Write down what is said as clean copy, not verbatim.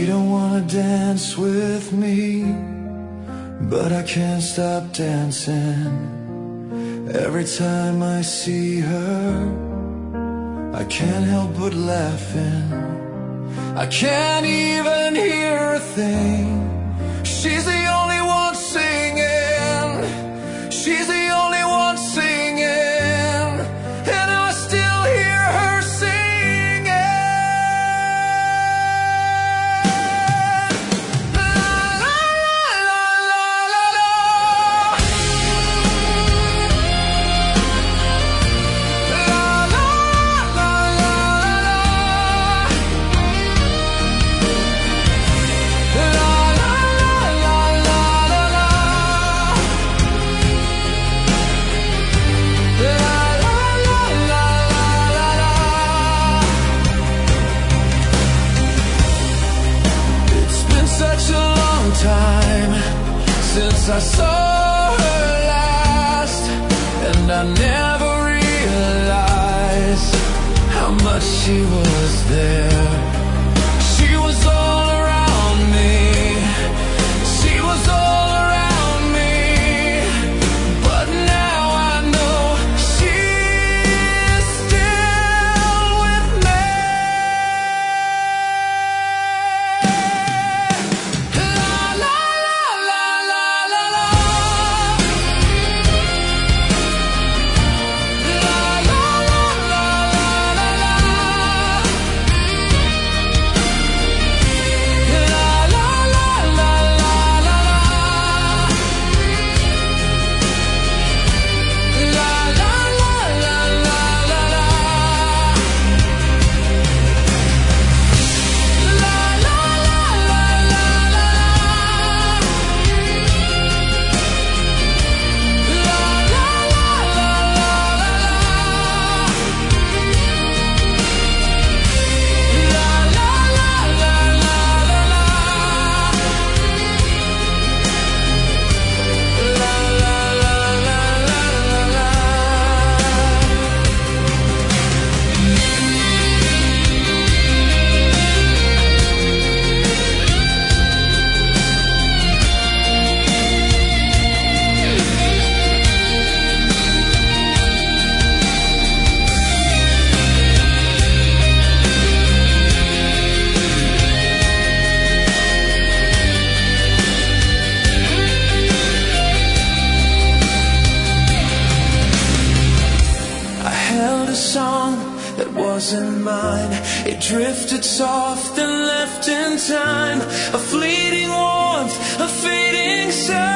She don't wanna dance with me, but I can't stop dancing. Every time I see her, I can't help but laughing. I can't even hear a thing. She's the only one singing. She's the only one singing, and I still hear her singing. La, la, la, la, la, la. La, la, la, la, la. Time since I saw her last, and I never realized how much she was there. She was all around me. She was all around me. But now I know she's still with me. Song that wasn't mine, it drifted soft and left in time, a fleeting warmth, a fading sound.